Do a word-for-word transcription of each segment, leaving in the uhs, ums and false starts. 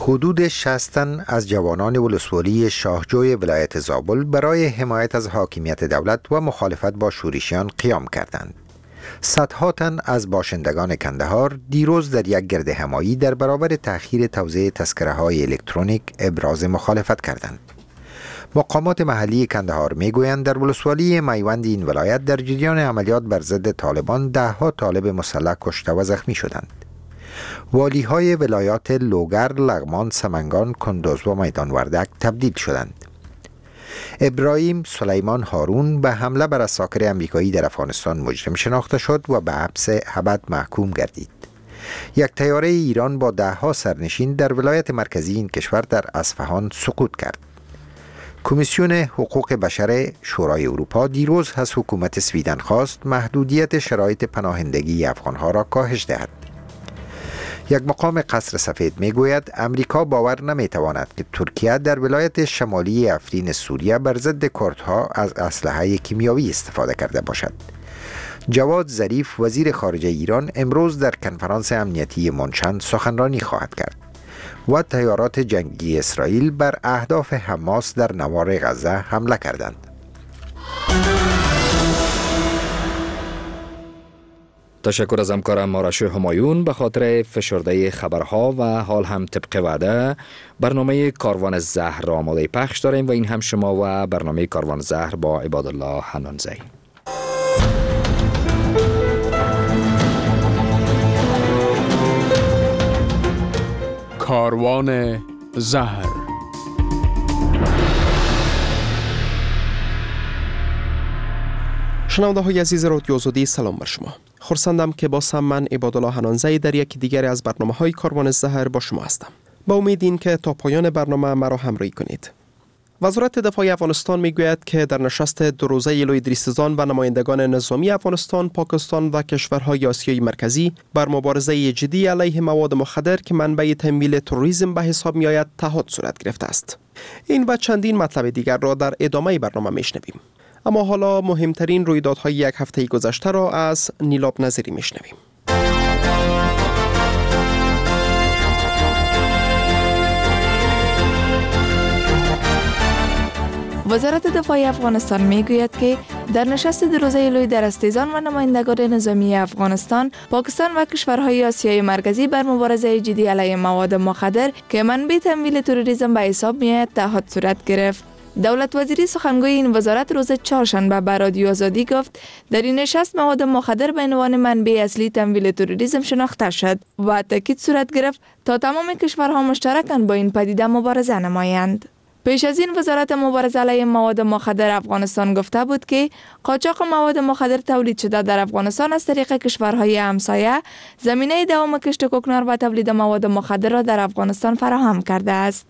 حدود شصت تن از جوانان ولسوالی شاهجوی ولایت زابل برای حمایت از حاکمیت دولت و مخالفت با شورشیان قیام کردند. صدها تن از باشندگان کندهار دیروز در یک گرد همایی در برابر تأخیر توزیع تذکره های الکترونیک ابراز مخالفت کردند. مقامات محلی کندهار میگویند در ولسوالی میوند این ولایت در جریان عملیات بر ضد طالبان ده ها طالب مسلح کشته و زخمی شدند. والی های ولایات لوگر، لغمان، سمنگان، کندوز و میدان وردک تبدیل شدند. ابراهیم سلیمان هارون به حمله بر اساکر امریکایی در افغانستان مجرم شناخته شد و به حبس ابد محکوم گردید. یک طیاره ایران با ده ها سرنشین در ولایت مرکزی این کشور در اصفهان سقوط کرد. کمیسیون حقوق بشر شورای اروپا دیروز از حکومت سویدن خواست محدودیت شرایط پناهندگی افغانها را کاهش دهد. یک مقام قصر سفید می گوید امریکا باور نمی تواند که ترکیه در ولایت شمالی افرین سوریه بر ضد کردها از اسلحه کیمیایی استفاده کرده باشد. جواد ظریف وزیر خارجه ایران امروز در کنفرانس امنیتی منشن سخنرانی خواهد کرد و طیارات جنگی اسرائیل بر اهداف حماس در نوار غزه حمله کردند. تشکر از همکارم مارشو همایون به خاطر فشرده خبرها و حال هم طبق وعده برنامه کاروان زهر را آماده پخش داریم و این هم شما و برنامه کاروان زهر با عبادالله حنانزی. کاروان زهر. شنونده های عزیز رادیو آزادی، سلام بر شما. خرسندم که با من عبادالله حنانزی در یکی دیگر از برنامه های کاروان زهر با شما هستم. با امید این که تا پایان برنامه مرا همراهی کنید. وزارت دفاع افغانستان میگوید که در نشست دو روزه لوی دریستان و نمایندگان نظامی افغانستان، پاکستان و کشورهای آسیای مرکزی بر مبارزه جدی علیه مواد مخدر که منبع تمویل تروریسم به حساب می آید تهاد صورت گرفته است. این و چندین مطلب دیگر را در ادامه برنامه میشنویم. اما حالا مهمترین رویدادهای یک هفته گذشته را از نیلاب نظری میشنویم. وزارت دفاع افغانستان میگوید که در نشست دو روزه لوی در استیزان و نمایندگان نظامی افغانستان، پاکستان و کشورهای آسیای مرکزی بر مبارزه جدی علیه مواد مخدر که منبع تمویل تروریسم به حساب میآید تهاد صورت گرفت. دولت وزیری سخنگوی این وزارت روز چهارشنبه به رادیو آزادی گفت در این نشست مواد مخدر به عنوان منبع اصلی تمویل تروریسم شناخته شد و تاکید صورت گرفت تا تمام کشورها مشترکاً با این پدیده مبارزه نمایند. پیش از این وزارت مبارزه علیه مواد مخدر افغانستان گفته بود که قاچاق مواد مخدر تولید شده در افغانستان از طریق کشورهای همسایه زمینه دوام کشت کوکنار و تولید مواد مخدر را در افغانستان فراهم کرده است.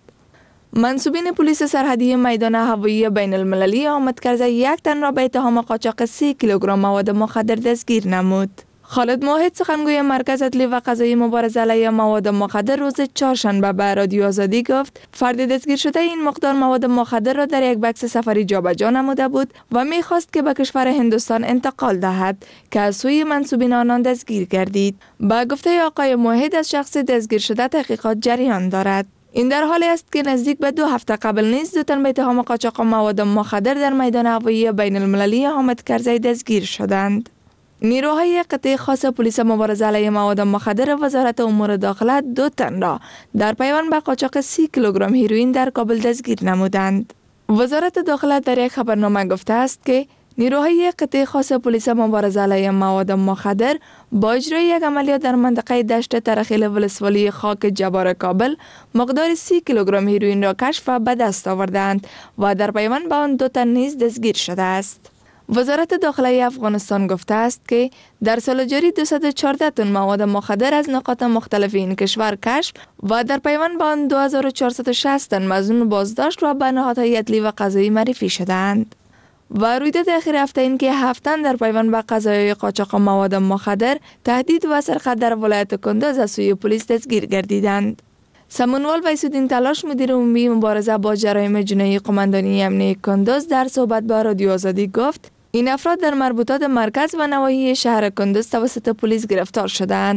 منصوبین پلیس سرحدی میدان هوایی بین المللی حامد کرزی یک تن را به اتهام قاچاق سی کیلوگرم مواد مخدر دستگیر نمود. خالد موحد سخنگوی مرکز عدلی و قضایی مبارزه علیه مواد مخدر روز چهارشنبه به رادیو آزادی گفت فرد دستگیر شده این مقدار مواد مخدر را در یک بکس سفری جابجا نموده بود و می‌خواست که به کشور هندوستان انتقال دهد که از سوی منصوبین آنان دستگیر گردید. با گفته آقای موحد از شخص دستگیر شده تحقیقات جریان دارد. این در حالی است که نزدیک به دو هفته قبل نیز دو تن به اتهام قاچاق مواد مخدر در میدان هوایی بین المللی حامد کرزی دستگیر شدند. نیروهای قطعه خاص پلیس مبارزه علیه مواد مخدر وزارت امور داخله دو تن را در پیوند به قاچاق سی کیلوگرم هیروئین در کابل دستگیر نمودند. وزارت داخله در یک خبرنامه گفته است که نیروهای قطعه خاص پلیس مبارزه علیه مواد مخدر با اجرای یک عملیات در منطقه دشت ترخیل ولسوالی خاک جبار کابل مقدار سی کیلوگرم هیروئین را کشف و به دست آوردند و در پیوند به آن دو تن نیز دستگیر شده است. وزارت داخله افغانستان گفته است که در سال جاری دویست و چهارده تن مواد مخدر از نقاط مختلف این کشور کشف و در پیوند با آن دو هزار و چهارصد و شصت تن مظنون بازداشت و به نهادهای عدلی و قضایی معرفی شدند. و رویداد اخیر هفته این که هفت تن در پیوند به قضایای قاچاق مواد مخدر، تهدید و سرقت در ولایت کندوز از سوی پلیس دستگیر گردیدند. سمنوال ویسودین تلاش مدیر عمومی مبارزه با جرایم جنایی قماندانی امنیتی کندوز در صحبت با رادیو آزادی گفت این افراد در مربوطات مرکز و نواحی شهر کندوز توسط پلیس گرفتار شدند.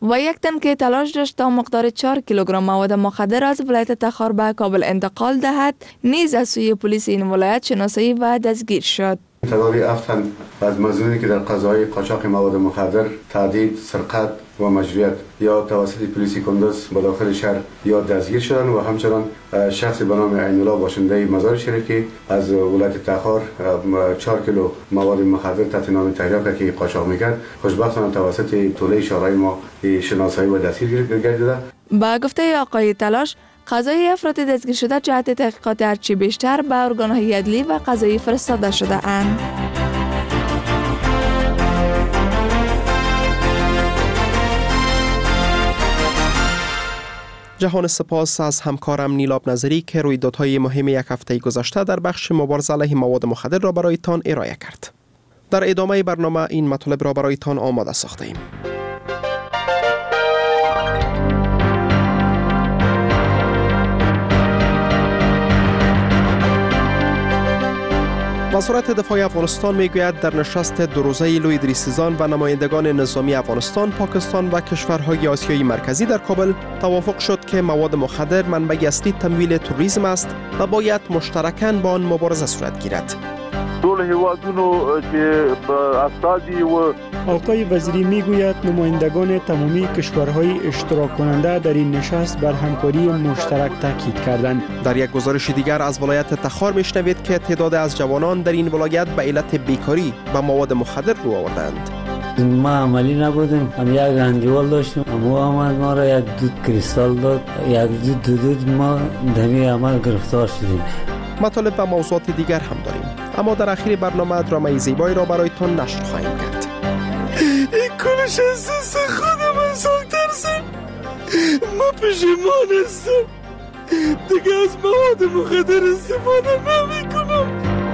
و یک تن که تلاش داشت تا مقدار چهار کیلوگرم مواد مخدر از ولایت تخار به کابل انتقال دهد نیز از سوی پلیس این ولایت شناسایی و دستگیر شد. تعدادی هفت تن از مزنونی که در قضای قاچاق مواد مخدر، تعدید، سرقت و مجروحیت یا توسط پلیس کندوز به داخل شهر یا دستگیر شدند و همچنان شخص به نام عین‌الله باشنده مزار شریفی از ولایت تخار چهار کیلو مواد مخدر تحت نام تحریک که قاچاق میکرد خوشبختانه توسط توله شورای ما شناسایی و دستگیر گردیده. با گفته آقای تلاش، قضای افراد دستگیر شده جهت تحقیقات هرچی بیشتر به ارگان‌های عدلی و قضایی فرستاده شده اند. جهان سپاس از همکارم نیلاب نظری که رویدادهای مهم یک هفته گذشته در بخش مبارزه علیه مواد مخدر را برایتان ارائه کرد. در ادامه برنامه این مطالب را برایتان آماده ساخته ایم. وزارت دفاع افغانستان میگوید در نشست دو روزه لوی ادریسیزان و نمایندگان نظامی افغانستان، پاکستان و کشورهای آسیای مرکزی در کابل توافق شد که مواد مخدر منبع اصلی تمویل تروریسم است و باید مشترکاً با آن مبارزه صورت گیرد. آقای وزیری میگوید نمایندگان تمامی کشورهای اشتراک کننده در این نشست بر همکاری مشترک تاکید کردند. در یک گزارش دیگر از ولایت تخار میشنوید که تعداد از جوانان در این ولایت به علت بیکاری به مواد مخدر رو آوردند. ما عملی نبودیم، هم یک اندیوال داشتیم، امو آمد ما را یک دود کریستال داد، یک دود دود ما دمی عمل گرفتار شدیم. مطالب و موضوعات دیگر هم داریم، اما در آخر برنامه درامای زیبایی را برایتان نشر خواهیم کرد. این کلش از دست خودم انسان ترسم، ما پشیمان هستم، دیگه از مواد مخدر استفاده نمی کنم.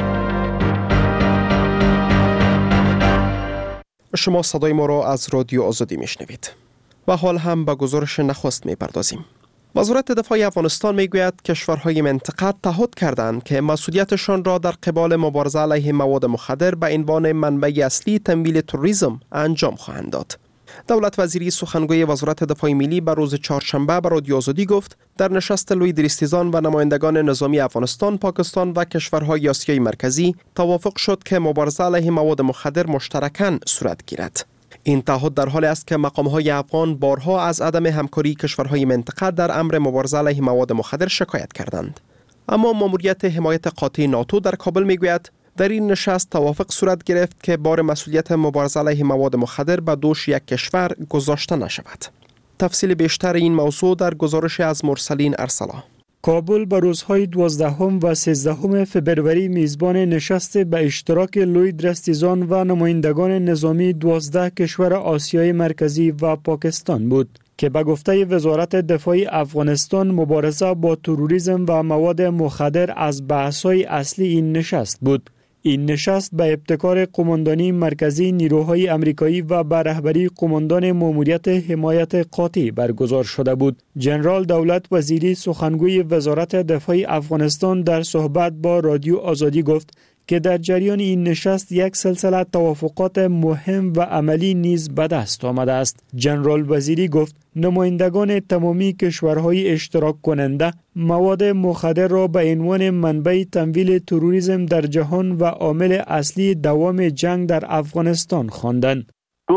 شما صدای ما را از رادیو آزادی میشنوید و حال هم به گزارش نخست میپردازیم. وزارت دفاع افغانستان میگوید کشورهای منطقه تعهد کردند که مسئولیتشان را در قبال مبارزه علیه مواد مخدر به عنوان منبع اصلی تمویل تروریسم انجام خواهند داد. دولت وزیری سخنگوی وزارت دفاع ملی به روز چهارشنبه به رادیو آزادی گفت در نشست لوی ادریسیزان و نمایندگان نظامی افغانستان، پاکستان و کشورهای آسیای مرکزی توافق شد که مبارزه علیه مواد مخدر مشترکاً صورت گیرد. این تعهد در حالی است که مقام‌های افغان بارها از عدم همکاری کشورهای منطقه در امر مبارزه علیه مواد مخدر شکایت کردند. اما ماموریت حمایت قاطع ناتو در کابل میگوید در این نشست توافق صورت گرفت که بار مسئولیت مبارزه علیه مواد مخدر به دوش یک کشور گذاشته نشود. تفصیل بیشتر این موضوع در گزارش از مرسلین ارسلا. کابل به روزهای دوازدهم و سیزدهم فبروری میزبان نشست به اشتراک لوی ادریسیزان و نمایندگان نظامی دوازده کشور آسیای مرکزی و پاکستان بود که به گفته وزارت دفاع افغانستان مبارزه با تروریسم و مواد مخدر از بحث‌های اصلی این نشست بود. این نشست به ابتکار قماندانی مرکزی نیروهای امریکایی و به رهبری قماندان ماموریت حمایت قاطع برگزار شده بود. جنرال دولت وزیری سخنگوی وزارت دفاع افغانستان در صحبت با رادیو آزادی گفت که در جریان این نشست یک سلسله توافقات مهم و عملی نیز به دست آمده است. جنرال وزیری گفت نمایندگان تمامی کشورهای اشتراک کننده مواد مخدر را به عنوان منبع تمویل تروریسم در جهان و عامل اصلی دوام جنگ در افغانستان خواندند.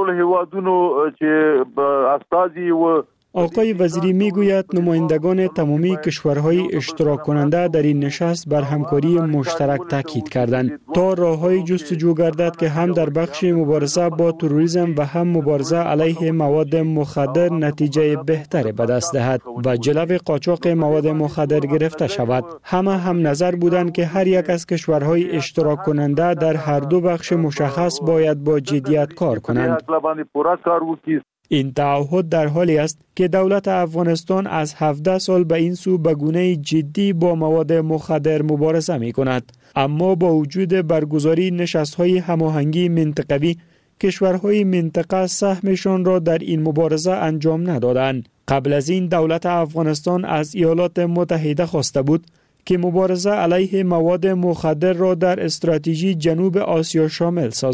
آقای وزیری میگوید نمایندگان تمامی کشورهای اشتراک کننده در این نشست بر همکاری مشترک تاکید کردند تا راههای جستجو گردد که هم در بخش مبارزه با تروریسم و هم مبارزه علیه مواد مخدر نتیجه بهتری به دست دهد و جلو قاچاق مواد مخدر گرفته شود. همه هم نظر بودند که هر یک از کشورهای اشتراک کننده در هر دو بخش مشخص باید با جدیت کار کنند. این تعهد در حالی است که دولت افغانستان از هفده سال به این سو به گونه جدی با مواد مخدر مبارزه می کند. اما با وجود برگزاری نشست‌های هماهنگی منطقوی، کشورهای منطقه سهمشان را در این مبارزه انجام ندادند. قبل از این دولت افغانستان از ایالات متحده خواسته بود که مبارزه علیه مواد مخدر را در استراتژی جنوب آسیا شامل سازد.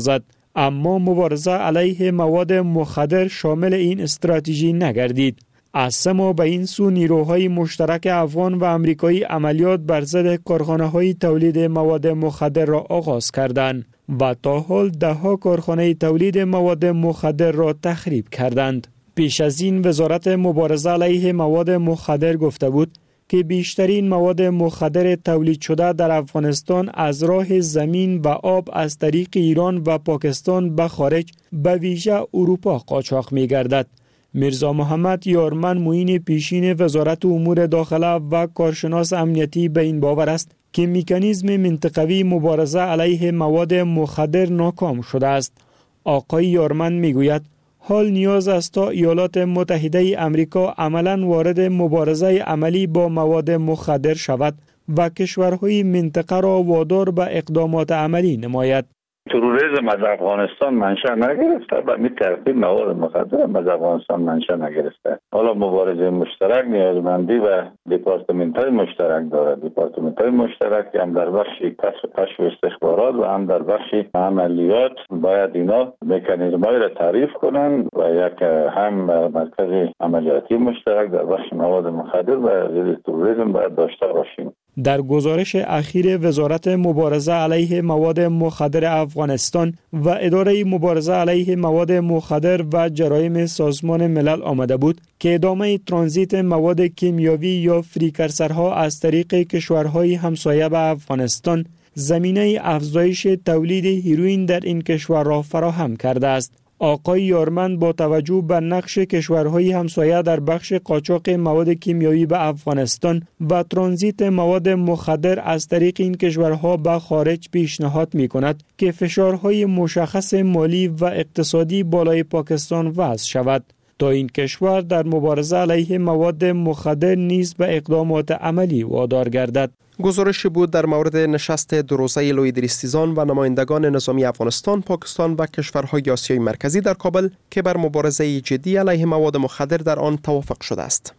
اما مبارزه علیه مواد مخدر شامل این استراتژی نگردید. از سه ماه به این سو نیروهای مشترک افغان و امریکایی عملیات بر ضد کارخانه‌های تولید مواد مخدر را آغاز کردند و تا حال ده ها کارخانه تولید مواد مخدر را تخریب کردند. پیش از این وزارت مبارزه علیه مواد مخدر گفته بود که بیشترین مواد مخدر تولید شده در افغانستان از راه زمین و آب از طریق ایران و پاکستان به خارج به ویژه اروپا قاچاق می گردد. میرزا محمد یارمن معین پیشین وزارت امور داخله و کارشناس امنیتی به این باور است که مکانیزم منطقوی مبارزه علیه مواد مخدر ناکام شده است. آقای یارمن می گوید حال نیاز است تا ایالات متحده امریکا عملاً وارد مبارزه عملی با مواد مخدر شود و کشورهای منطقه را وادار به اقدامات عملی نماید. تروریسم از افغانستان منشأ نگرفته و می ترتیب مواد مخدر از افغانستان منشأ نگرفته. حالا مبارزه مشترک نیازمندی و دپارتمنت های مشترک دارد. دپارتمنت های مشترک هم در بخش کشف استخبارات و هم در بخش عملیات باید اینا مکانیزم های را تعریف کنند و یک هم مرکز عملیاتی مشترک در بخش مواد مخدر و ضد تروریسم باید داشته باشیم. در گزارش اخیر وزارت مبارزه علیه مواد مخدر افغانستان و اداره مبارزه علیه مواد مخدر و جرایم سازمان ملل آمده بود که ادامه ترانزیت مواد کیمیاوی یا فریکرسرها از طریق کشورهای همسایه به افغانستان زمینه افزایش تولید هیروئین در این کشور را فراهم کرده است. آقای یارمن با توجه به نقش کشورهای همسایه در بخش قاچاق مواد کیمیایی به افغانستان و ترانزیت مواد مخدر از طریق این کشورها به خارج پیشنهاد می کند که فشارهای مشخص مالی و اقتصادی بالای پاکستان وضع شود تا این کشور در مبارزه علیه مواد مخدر نیز به اقدامات عملی وادار گردد. گزارش بود در مورد نشست دو روزه لوی دریستیزان و نمایندگان نظامی افغانستان، پاکستان و کشورهای آسیای مرکزی در کابل که بر مبارزه جدی علیه مواد مخدر در آن توافق شده است.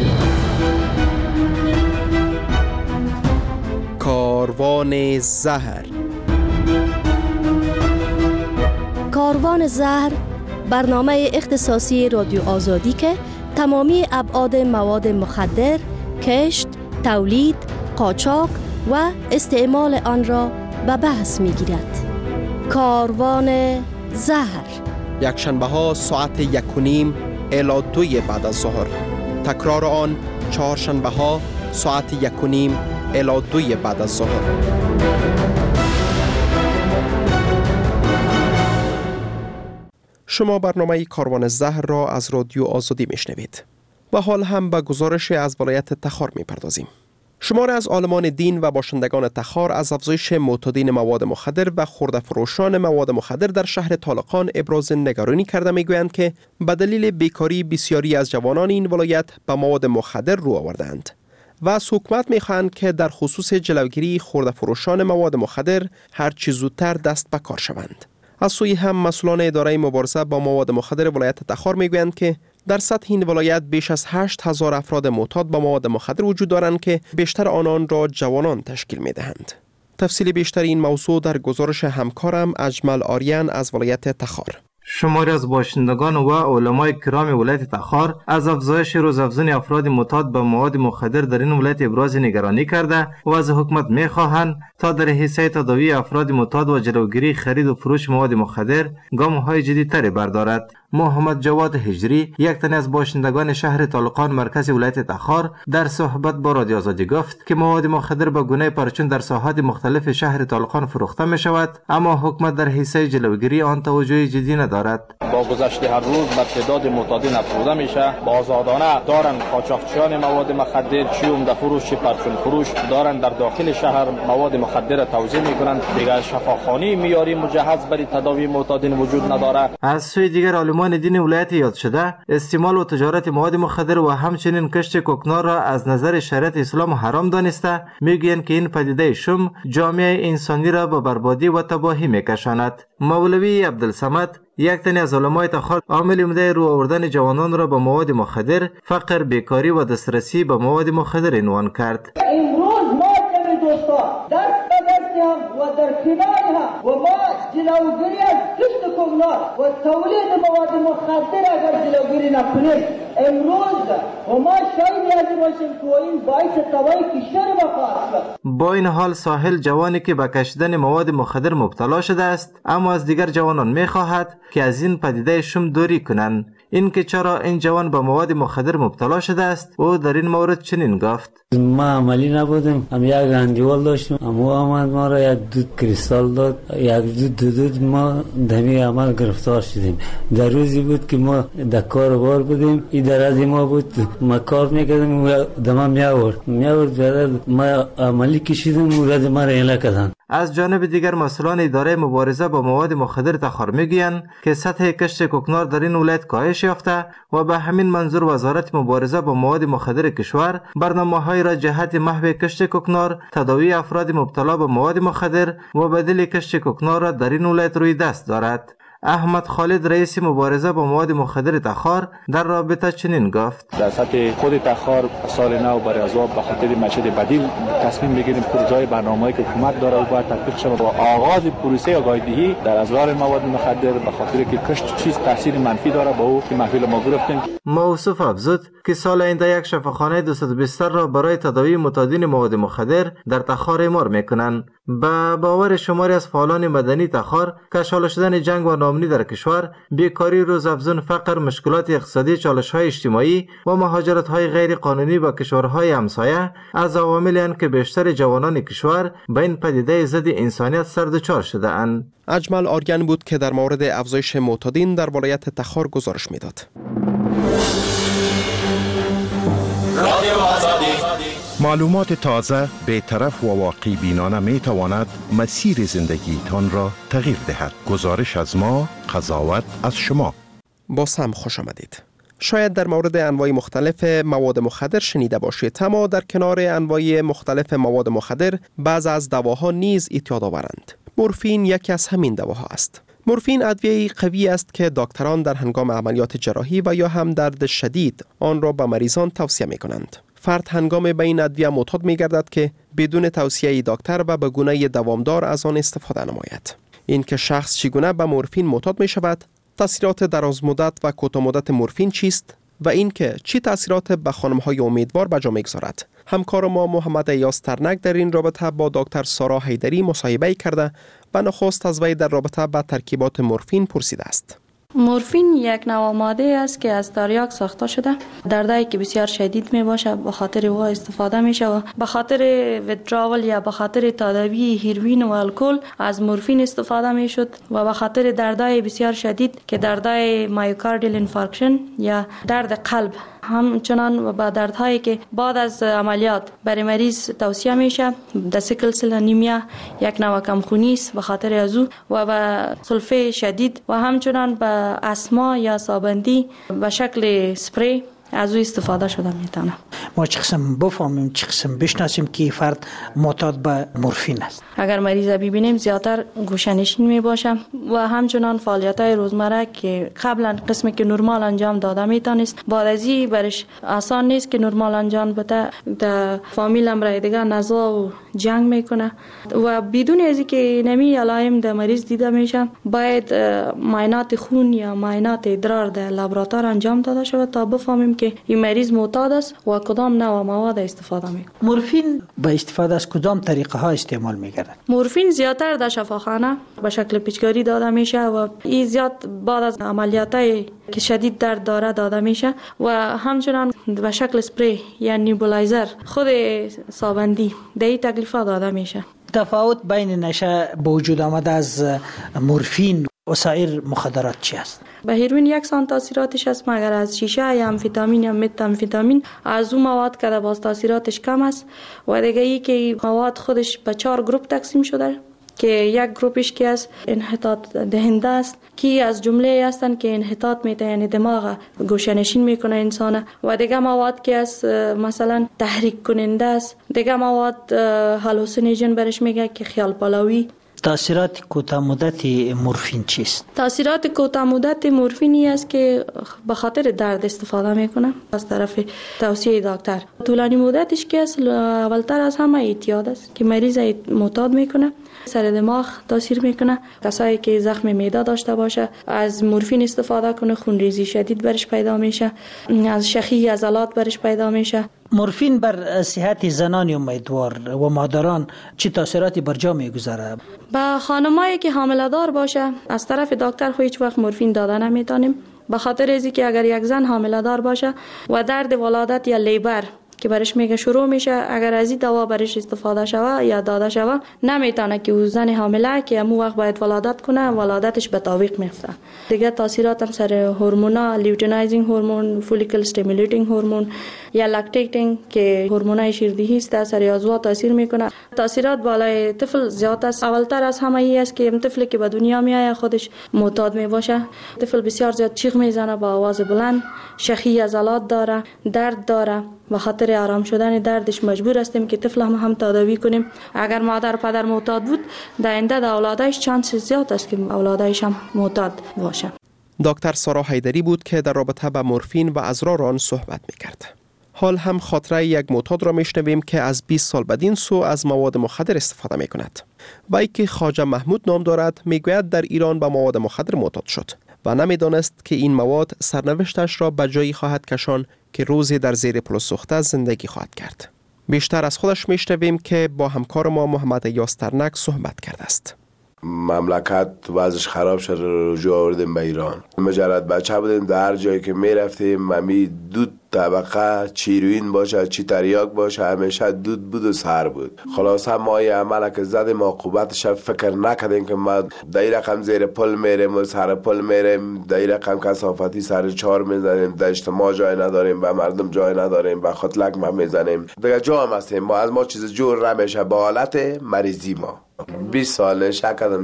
کاروان زهر. کاروان زهر برنامه اختصاصی رادیو آزادی که تمامی ابعاد مواد مخدر، کشت، تولید، قاچاق و استعمال آن را به بحث می گیرد. کاروان زهر یک شنبه ها ساعت یک و نیم الی دوی بعد از ظهر. تکرار آن چهار شنبه ها ساعت یک و نیم الی دوی بعد از ظهر. شما برنامه کاروان زهر را از رادیو آزادی میشنوید و حال هم به گزارش از ولایت تخار میپردازیم. شمار از عالمان دین و باشندگان تخار از افزایش معتادین مواد مخدر و خرده فروشان مواد مخدر در شهر طالقان ابراز نگرانی کرده میگویند که به دلیل بیکاری بسیاری از جوانان این ولایت به مواد مخدر رو آوردند و از حکومت میخواهند که در خصوص جلوگیری خرده فروشان مواد مخدر هر چه زودتر دست به کار شوند. از سوی هم مسئولان اداره مبارزه با مواد مخدر ولایت تخار میگویند که در سطح این ولایت بیش از هشت هزار افراد معتاد با مواد مخدر وجود دارند که بیشتر آنان را جوانان تشکیل میدهند. تفصیل بیشتر این موضوع در گزارش همکارم اجمل آریان از ولایت تخار. شماری از باشندگان و علمای کرام ولایت تخار از افزایش روزافزون افراد معتاد به مواد مخدر در این ولایت ابراز نگرانی کرده و از حکومت می‌خواهند تا در حیثیت تداوی افراد معتاد و جلوگیری خرید و فروش مواد مخدر گام‌های جدی‌تری بردارد. محمد جواد هجری، یک تن از باشندگان شهر طالقان مرکز ولایت تخار، در صحبت با رادیو آزادی گفت که مواد مخدر به گونه پرچون در ساحات مختلف شهر طالقان فروخته می شود، اما حکومت در حیثیت جلوگیری آن توجه جدی ندارد. با گذشت هر روز بر تعداد معتادین افزوده میشه. آزادانه دارن قاچاقچیان مواد مخدر، چی عمده فروش چی پرچون فروش دارن در داخل شهر مواد مخدر توزیع میکنن. دیگر شفاخانه معیاری مجهز برای تداوی معتادین وجود نداره. از سوی دیگر علمان دین ولایت یاد شده استعمال و تجارت مواد مخدر و همچنین کشت کوکنار را از نظر شریعت اسلام حرام دانسته میگویند که این پدیده شوم جامعه انسانی را به بربادی و تباهی میکشاند. مولوی عبدالصمد، یک تن از علمای تخار، عامل عمده رو آوردن جوانان را به مواد مخدر، فقر، بیکاری و دسترسی به مواد مخدر عنوان کرد. امروز ما دوستان دست به دست هم و در کنارها و ما جلوگیری از کشت کهنه و تولید مواد مخدر اگر جلوگیری نکنیم امروز و ما شاید از باشیم که این باعث تباهی کشور بخواهد. با این حال ساحل جوانی که به کشیدن مواد مخدر مبتلا شده است اما از دیگر جوانان می‌خواهد که از این پدیده شم دوری کنند. این که چرا این جوان به مواد مخدر مبتلا شده است او در این مورد چنین گفت: ما عملی نبودیم، هم یک اندیوال داشتیم، اما آمد ما را یک دود کریستال داد، یک دود دود ما دمی عمل گرفتار شدیم. در روزی بود که ما در کار بار بودیم، این در از ما بود، ما کار میکردیم و دما می آورد می آورد ما عملی کشیدیم و رد ما را ایله کردن. از جانب دیگر مسئولان اداره مبارزه با مواد مخدر تخار میگویند که سطح کشت کوکنار در این ولایت کاهش یافته و به همین منظور وزارت مبارزه با مواد مخدر کشور برنامه‌های را جهت محو کشت کوکنار، تداوی افراد مبتلا به مواد مخدر و بدیل کشت کوکنار را در این ولایت روی دست دارد. احمد خالد رئیس مبارزه با مواد مخدر تخار در رابطه چنین گفت: در سطح خود تخار سال نو برای از به خاطر مسجد بدیل تصمیم میگیریم پروژه برنامه‌ای که حکومت داره و باید تطبیق شود و آغاز پروسه آگاهی‌دهی در ازرار مواد مخدر به خاطر که کشت چیز تاثیر منفی داره با او که محفل ما گرفتیم. موصوف افزود که سال آینده یک شفاخانه دویست بستر را برای تداوی معتادین مواد مخدر در تخار اعمار میکنند. به باور شماری از فعالان مدنی تخار، کشال شدن جنگ و ناامنی در کشور، بیکاری روزافزون، فقر، مشکلات اقتصادی، چالش‌های اجتماعی و مهاجرت‌های غیر قانونی به کشورهای همسایه از عواملی اند که بیشتر جوانان کشور به این پدیده ضد انسانیت سردچار شده اند. اجمل آریان بود که در مورد افزایش معتادین در ولایت تخار گزارش میداد. معلومات تازه، بی‌طرف و واقعی بینانه می تواند مسیر زندگی تان را تغییر دهد. گزارش از ما، قضاوت از شما. با سم خوش آمدید. شاید در مورد انواع مختلف مواد مخدر شنیده باشید، اما در کنار انواع مختلف مواد مخدر بعض از دواها نیز اعتیاد آورند. مورفین یکی از همین دواها است. مورفین ادویه‌ای قوی است که دکتران در هنگام عملیات جراحی و یا هم درد شدید آن را به مریضان توصیه می کنند. فرد هنگام به این ادویه معتاد می گردد که بدون توصیه دکتر و به گونه دوامدار از آن استفاده نماید. این که شخص چگونه به مورفین معتاد می شود، تاثیرات دراز مدت و کوتاه مدت مورفین چیست و این که چی تاثیرات به خانم‌های امیدوار به جا می‌گذارد. همکار ما محمد ایاس ترنک در این رابطه با دکتر سارا حیدری مصاحبه کرده و نخست از وی در رابطه با ترکیبات مورفین پرسیده است. مورفین یک نوع ماده است که از تریاک ساخته شده. دردایی که بسیار شدید می باشه به خاطر او استفاده میشه و به خاطر ویدراول یا به خاطر تداوی هیروئین و الکل از مورفین استفاده میشد و به خاطر دردای بسیار شدید که دردای مایوکاردیال انفارکشن یا درد قلب، همچنان و با دردهایی که بعد از عملیات برای مریض توصیه میشه، د سیکل سل انیمیا یک نوع کمخونی است به خاطر از او و به سلفه شدید و همچنان به اسما یا سابندی به شکل سپری از او استفاده شده میتونه. ما چه قسم بفهمیم، چه قسم بشناسیم که فرد معتاد به مورفین است؟ اگر مریض ببینیم زیادتر گوشه‌نشین می باشه و همچنان فعالیت‌های روزمره که قبلا قسمی که نرمال انجام داده میتونست بعد از این برش آسان نیست که نرمال انجام بده. در فامیل هم رای دیگه نزا و جنگ میکنه و بدون از اینکه نمی علائم در مریض دیده میشه باید معاینات خون یا معاینات ادرار در لابراتوار انجام داده شود تا بفهمیم که این مریض معتاد است و کدام نوع مواد استفاده میکنه. مورفین با استفاده از کدام طریقه ها استعمال میگردن؟ مورفین زیادتر در شفاخانه به شکل پیچکاری داده میشه و این زیاد بعد از عملیاتای که شدید درد داره داده میشه و همچنان به شکل سپری یا نیبولایزر خود سابندی در این تکلیفات داده میشه. تفاوت بین نشه به وجود آمده از مورفین و سایر مخدرات چی است؟ به هیروئین یکسان تاثیراتش است، مگر از شیشه یا امفیتامین یا متامفیتامین از اون مواد که باز تاثیراتش کم است و دیگه ای که مواد خودش به چهار گروپ تقسیم شده که یک گروپش که از انحطاط دهنده است که از جمله هستند که انحطاط میده یعنی دماغ گوشه‌نشین میکنه انسان و دیگه مواد که از مثلا تحریک کننده است، دیگه مواد هالوسینوژن برش میگه که خیال پالوی. تاثیرات کوتاه مدت مورفین چیست؟ تاثیرات کوتاه مدت مورفینی است که به خاطر درد استفاده میکنه از طرف توصیه دکتر. طولانی مدتش که اصل اولتر از همه اعتیاد است که مریض معتاد میکنه، سر دماغ تاثیر میکنه. کسایی که زخم معده داشته باشه از مورفین استفاده کنه، خونریزی شدید برش پیدا میشه، از شخی عضلات برش پیدا میشه. مورفین بر صحت زنان امیدوار و مادران چه تاثیراتی بر جا میگذاره؟ با خانمایی که حامله دار باشه از طرف دکتر هیچ وقت مورفین داده نمیتونیم، به خاطر از اینکه اگر یک زن حامله دار باشه و درد ولادت یا لیبر که برش میگه شروع میشه، اگر از این دوا برش استفاده شوه یا داده شوه نمیتونه که او زن حامله که امو وقت باید ولادت کنه ولادتش به تعویق میفته. دیگه تاثیرات هم سر هورمونا، لیوتینایزینگ هورمون، فولیکل استیمولیتینگ هورمون یا لاکتیتینگ که هورمونای شیردهی است سر عضو تاثیر میکنه. تاثیرات بالای طفل زیاد است. اولتر از همه ای است که طفلی که به دنیا میاد خودش معتاد میباشه. طفل بسیار زیاد چیغ میزنه با آواز بلند، شخی عضلات داره، درد داره. به خاطر آرام شدن دردش مجبور هستیم که طفل هم هم تداوی کنیم. اگر مادر و پدر معتاد بود در آینده در اولادش چانس زیاد است که اولادش هم معتاد باشه. دکتر سارا حیدری بود که در رابطه با مورفین و اضرار آن صحبت میکرد. حال هم خاطره یک معتاد را میشنویم که از بیست سال بدین سو از مواد مخدر استفاده میکند. وی که خواجه محمود نام دارد میگوید در ایران به مواد مخدر معتاد شد و نمیدانست که این مواد سرنوشتش را به جایی خواهد کشان که روزی در زیر پل سوخته زندگی خواهد کرد. بیشتر از خودش میشنویم که با همکار ما محمد یاسترنک صحبت کرده است. مملکت وضعش خراب شد، رجوع آوردیم به ایران. مجرد بچه بودیم، در هر جایی که می رفتیم ممی دود طبقه چیروین باشه چی تریاک باشه همیشه دود بود و سر بود. خلاصه ما یه عمل که زدیم عاقبتش فکر نکردیم که ما دای رقم زیر پل میریم و سر پل میریم، دای رقم کثافتی سر چهار میزنیم، در اجتماع جای نداریم، به مردم جای نداریم، به خود لگم میزنیم. دیگه جا هم هستیم ما، از ما چیز جور نمیشه با حالت مریضی. ما بیست سال شکدم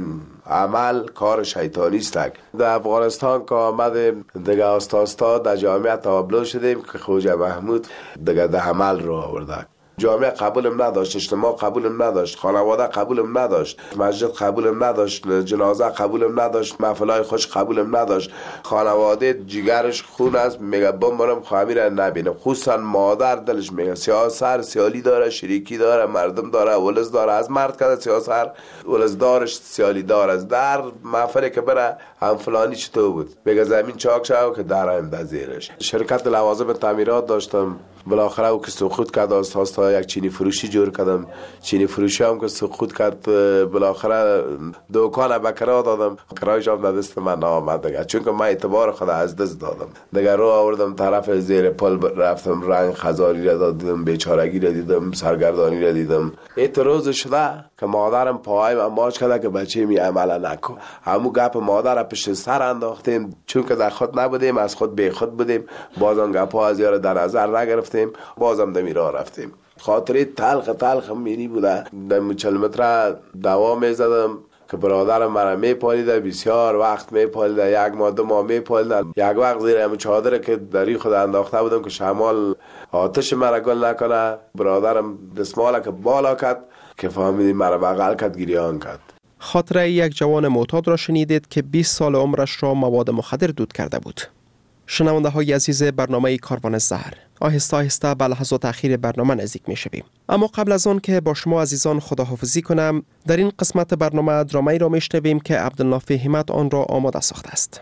عمل کار شیطانی است. در افغانستان که آمدیم دیگه آستاستا در جامعه تابلو شدیم که خواجه محمود دیگه در عمل رو آورده. جامعه قبولم نداشت، اجتماع قبولم نداشت، خانواده قبولم نداشت، مسجد قبولم نداشت، جنازه قبولم نداشت، محفلای خوش قبولم نداشت. خانواده جیگرش خون است، میگه بمرم خواهمی را نبینم. خصوصا مادر دلش میگه سیاست سیالی داره، شریکی داره، مردم داره، ولز داره. از مرد که سیاست ولز دارش سیالی داره. از در محفلی که بره هم فلانی چطور بود میگه زمین چاک شو که درم در زیرش. شرکت لوازم تعمیرات داشتم، بالاخره او که سقوط کرد اساسا یک چینی فروشی جور کردم. چینی فروشی هم که سقوط کرد بالاخره دکان به کرا دادم، کرایش هم دست من نامد دیگه، چون که من اعتبار خود از دست دادم دیگه. رو آوردم طرف زیر پل رفتم، رنگ خزاری را دیدم، بیچارگی را دیدم، سرگردانی را دیدم. ایت روز شده که مادرم پاهای من ماچ کرده که بچه می عمل نکن. همون گپ مادر را پشت سر انداختیم، چون که در خود نبودیم، از خود بی خود بودیم. بازم گپ‌ها از یار در نظر نگرفتیم، بازم دمی راه رفتیم. خاطره تلخ تلخ میری بوده. دمی چل متر دوا میزدم که برادرم مرا میپالیده، بسیار وقت میپالیده، یک ماه دو ماه میپالیده. یک وقت زیر همون چادر که دری خود انداخته بودم که شمال آتش مرا گل نکنه، برادرم دستماله که بالا کرد که فهمیدیم مرا بغل کرد، گریان کرد. خاطره یک جوان معتاد را شنیدید که بیست سال عمرش را مواد مخدر دود کرده بود. شنونده های عزیز برنامه کاروان زهر، آهسته آهسته به لحظات اخیر برنامه نزدیک می شویم. اما قبل از آن که با شما عزیزان خداحافظی کنم، در این قسمت برنامه درامه‌ای را می شنویم که عبدالنافع همت آن را آماده ساخته است.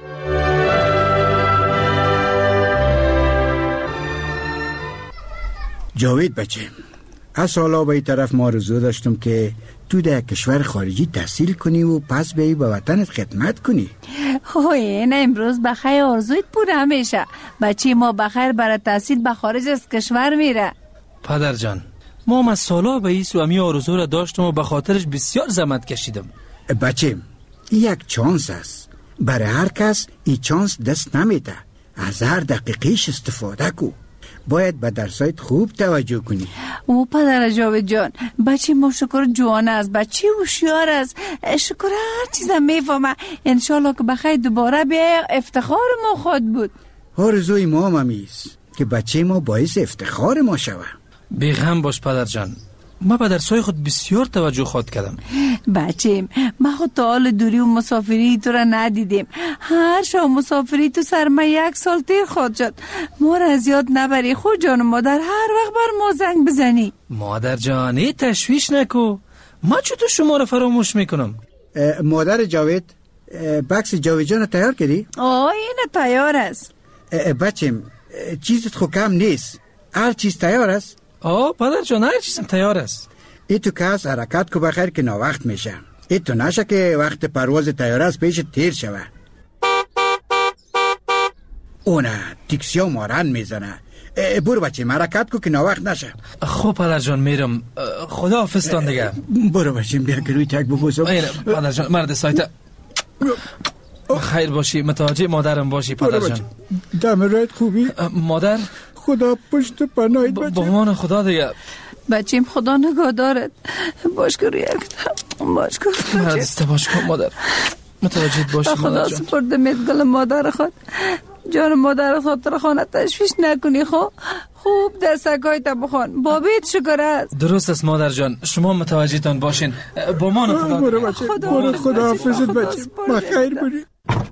جاوید بچه، از سالا به این طرف ما رزو داشتم که تو در کشور خارجی تحصیل کنی و پس بیایی به وطنت خدمت کنی. اوه این امروز بخیر آرزویت پوره میشه. بچه ما بخیر برای تحصیل به خارج از کشور میره. پدر جان، ما هم از سالا به ایس و امی آرزو را داشتم و به خاطرش بسیار زحمت کشیدم. بچه یک چانس است، برای هر کس این چانس دست نمیده. از هر دقیقیش استفاده کو. باید به درسایت خوب توجه کنی. او پدر جاوید جان، بچه ما شکر جوان است، بچه هوشیار است، شکر هر چیزم میفهمه. انشالله که بخیر دوباره بیا، افتخار ما خود بود. آرزوی ما هم همیست که بچه ما باعث افتخار ما شوه. بیغم باش پدر جان، من به درسای خود بسیار توجه خود کردم. بچیم من خود تا حال دوری و مسافری تو را ندیدیم. هر شب مسافری تو سر من یک سال تیر خود شد. ما را از یاد نبری خود جان مادر، هر وقت بر ما زنگ بزنی. مادر جانی تشویش نکو، ما چطور شما را فراموش میکنم. مادر جاوید بکس جاوید جان تیار کردی؟ آه این تیار است. بچیم چیزت خو کم نیست، هر چیز تیار است. آه پدر جان هر چیزم تیار است. ای تو کس حرکت کو بخیر که نا وقت میشه. ای تو نشه که وقت پرواز تیار است پیش تیر شوه. اونه تیکسیا مارن میزنه. برو بچه حرکت کو که نا وقت نشه. خب پدر جان میرم، خدا حافظ تان دیگه. برو بچه بیا که روی تک ببوسم. اینه پدر جان مرد سایت خیر باشی، متوجه مادرم باشی پدر جان. دم رایت خوبی؟ مادر خدا پشت پناهید بچه. با امان خدا دیگه. بچیم خدا نگاه دارد. باش که روی اکتم باش که مرد است باش کن مادر، متوجه باشی مادر جان. خدا سپردمت گل مادر خود. جان مادر خود تر خانه تشویش نکنی. خب خوب دستگاهی تا بخون. بابیت شکر است. درست است مادر جان، شما متوجه تان باشین. با امان خدا. برو بچه برو، خدا حافظت بچه. ما خیر بری.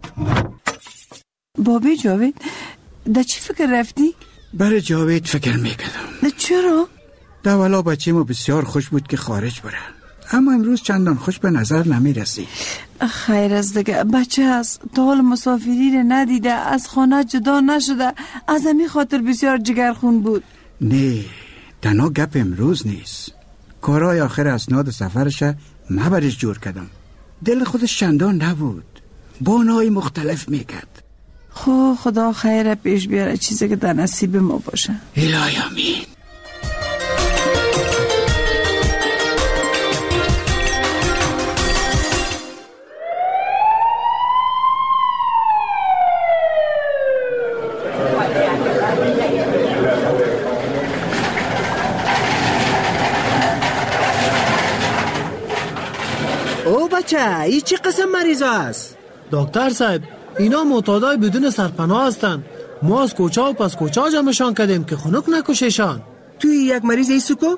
بابی جاوید در چی فکر رفتی؟ برای جاوید فکر میکردم. نه چرا؟ در والا بچه ما بسیار خوش بود که خارج بره، اما امروز چندان خوش به نظر نمیرسی. خیر از دیگه بچه هست، تا حال مسافری رو ندیده، از خانه جدا نشده، از امی خاطر بسیار جگرخون بود. نه تنها گپ امروز نیست، کارهای آخر اسناد سفرش ما برش جور کردم. دل خودش چندان نبود، بانای مختلف میکرد. خب خدا خیر پیش بیاره، چیزی که در نصیب ما باشه. الهی آمین. او بچه ای چی قسم مریض است؟ دکتر صاحب اینا معتادای بدون سرپناه هستن. ما از کوچه و پس کوچه جمعشان کردیم که خنک نکششان. توی یک مریض ایسو کو؟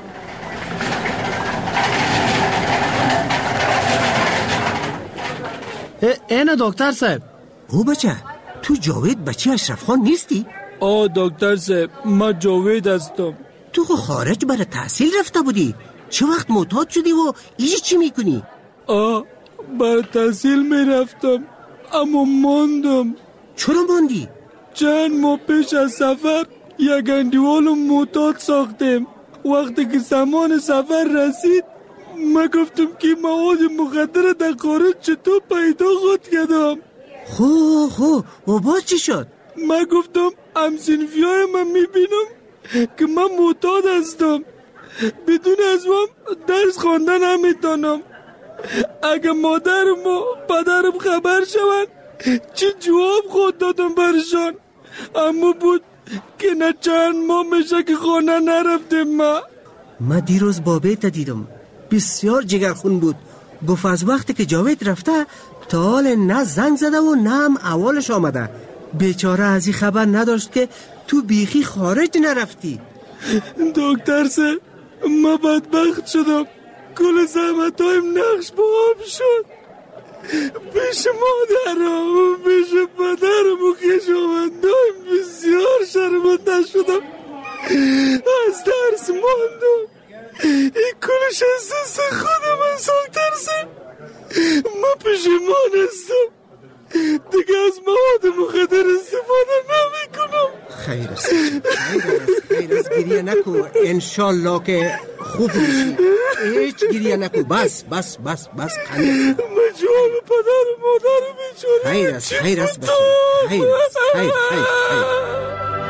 اینه دکتر صاحب. او بچه تو جاوید بچه اشرف خان نیستی؟ آه دکتر صاحب ما جاوید هستم. تو خو خارج برای تحصیل رفته بودی، چه وقت معتاد شدی و ایجی چی میکنی؟ آه برای تحصیل میرفتم اما ماندم. چرا ماندی؟ چند ماه پیش از سفر یک اندیوال معتاد ساختیم. وقتی که زمان سفر رسید من گفتم که مواد مخدر در خارج چطور پیدا خود کردم. خو خو و باز چی شد؟ من گفتم همسنفی های من میبینم که من معتاد هستم، بدون از من درس خواندن نمیتونم. اگه مادرم و پدرم خبر شوند چی جواب خود دادم برشان. اما بود که نه چند ماه میشه که خانه نرفتیم. ما ما دیروز بابیت دیدم، بسیار جگرخون بود. گفت از وقتی که جاوید رفته تا حال نه زنگ زده و نه هم اولش آمده. بیچاره از این خبر نداشت که تو بیخی خارج نرفتی. دکتر سه ما بدبخت شدم، کل زحمت هایم نقش با آب شد. پیش مادرم و پیش پدرم و خیشاوندایم بسیار شرمنده شدم، از درس ماندم. این کلش از دست خودم از ترسم. ما پشیمان هستم، دیگه از مواد مخدر استفاده نمی کنم. خیر است خیر است گریه نکو، انشالله که خوب میشی. هیچ گریه نکو، بس بس بس بس خنده. من جواب پدر و مادر بیچاره. خیر است خیر است بچه، خیر است خیر خیر خیر.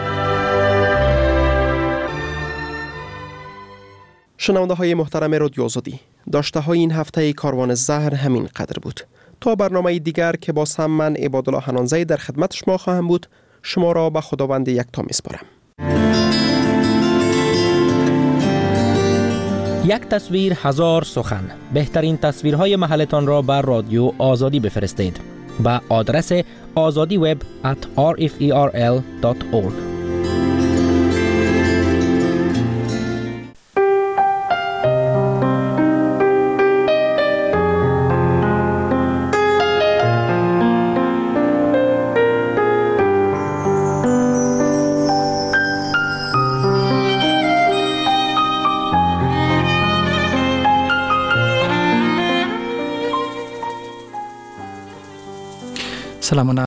شنونده های محترم رادیو آزادی، داشته های این هفته کاروان زهر همین قدر بود. تا برنامه دیگر که با هم من عبادالله حنانزی در خدمت شما خواهم بود، شما را به خداوند یکتا میسپارم. یک تصویر هزار سخن. بهترین تصویرهای محلتان را بر رادیو آزادی بفرستید به آدرس azadi web at r f e r l dot org. فلمونه